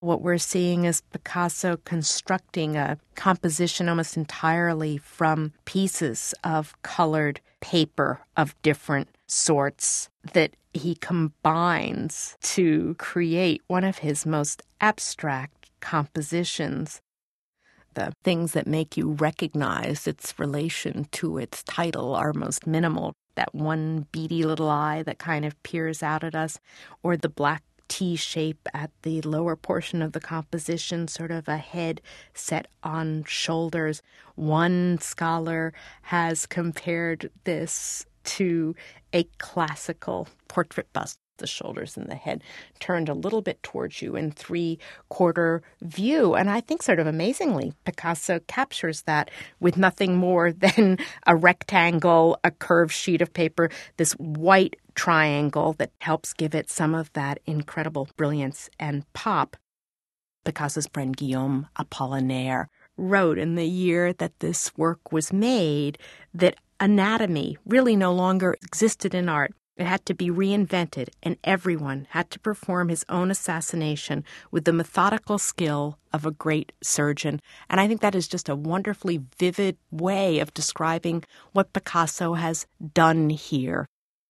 What we're seeing is Picasso constructing a composition almost entirely from pieces of colored paper of different sorts that he combines to create one of his most abstract compositions. The things that make you recognize its relation to its title are most minimal. That one beady little eye that kind of peers out at us, or the black T shape at the lower portion of the composition, sort of a head set on shoulders. One scholar has compared this to a classical portrait bust. The shoulders and the head turned a little bit towards you in three-quarter view. And I think sort of amazingly, Picasso captures that with nothing more than a rectangle, a curved sheet of paper, this white triangle that helps give it some of that incredible brilliance and pop. Picasso's friend Guillaume Apollinaire wrote in the year that this work was made that anatomy really no longer existed in art. It had to be reinvented, and everyone had to perform his own assassination with the methodical skill of a great surgeon. And I think that is just a wonderfully vivid way of describing what Picasso has done here.